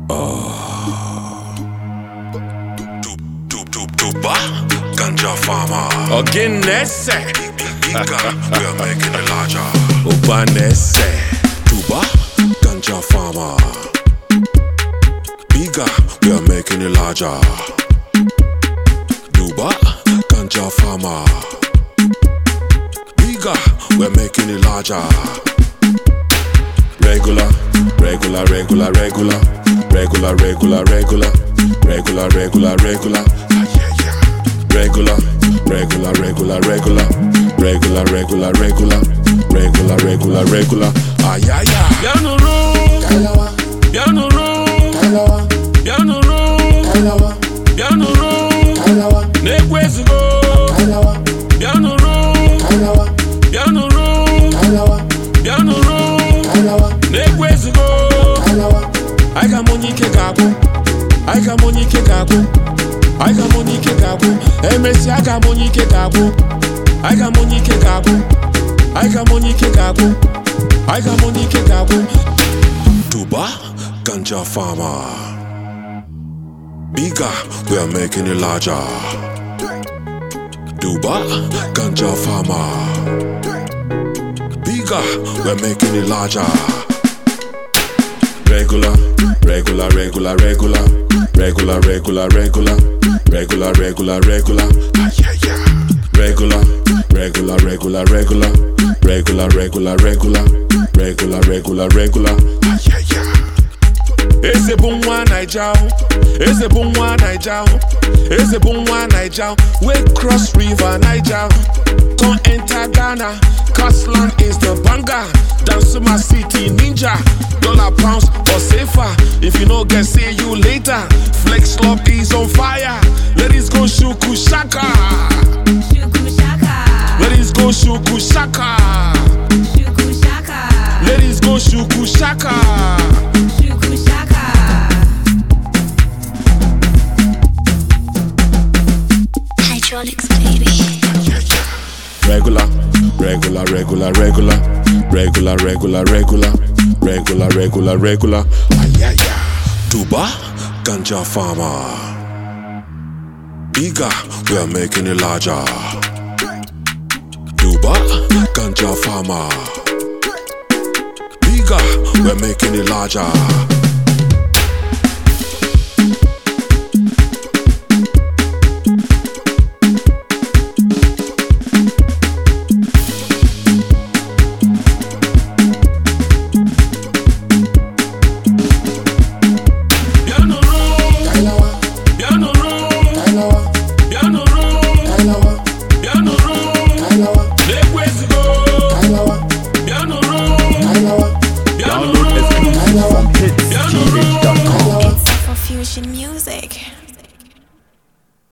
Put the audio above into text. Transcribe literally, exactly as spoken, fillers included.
Tuba, ganja farmer. Again, Nesse. Biga, we are making it larger. Opa Nesse. Tuba, ganja farmer. Biga, we are making it larger. Tuba, ganja farmer. Biga, we're making it larger. Regular, regular, regular, regular, regular, regular, regular, regular, regular, regular, regular, regular, regular, regular, regular, regular, regular, regular, regular, regular. Ah yeah yeah. Piano room, Kailawa, piano room, Kailawa, piano room, Kailawa, piano room. Kailawa, Nekwezu go. Kailawa, Piano room, Kailawa, piano room, Kailawa, piano room. Kailawa, Nekwezu go. Kailawa, I got money kekaku, I got money kekaku, I got money kekaku. Hey Messi, I got money kekaku, I got money kekaku, I got money kekaku, I got money kekaku. Tuba, ganja farmer. Biga, we are making it larger. Tuba, ganja farmer. Biga, we're making it larger. Regular, regular, regular, regular, regular, regular, regular, regular, regular, regular, regular, regular, regular, regular, regular, regular, regular, regular, regular, regular. Ese bungwa Naija, ese bungwa Naija, ese bungwa Naija. We cross river Naija, come enter Ghana. Castle is the banger. Dance to my city ninja. Dollar pounds or safer. If you no get, see you later. Flex club is on fire. Ladies go shuku shaka. Shuku shaka. Ladies go shuku shaka. Shuku shaka. Ladies go shuku shaka. Shuku shaka. Hydraulics, baby. Regular, regular, regular, regular, regular, regular, regular, regular, regular, regular. Tuba, ganja farmer. Biga, we are making it larger. Tuba, ganja farmer. Biga, we're making it larger.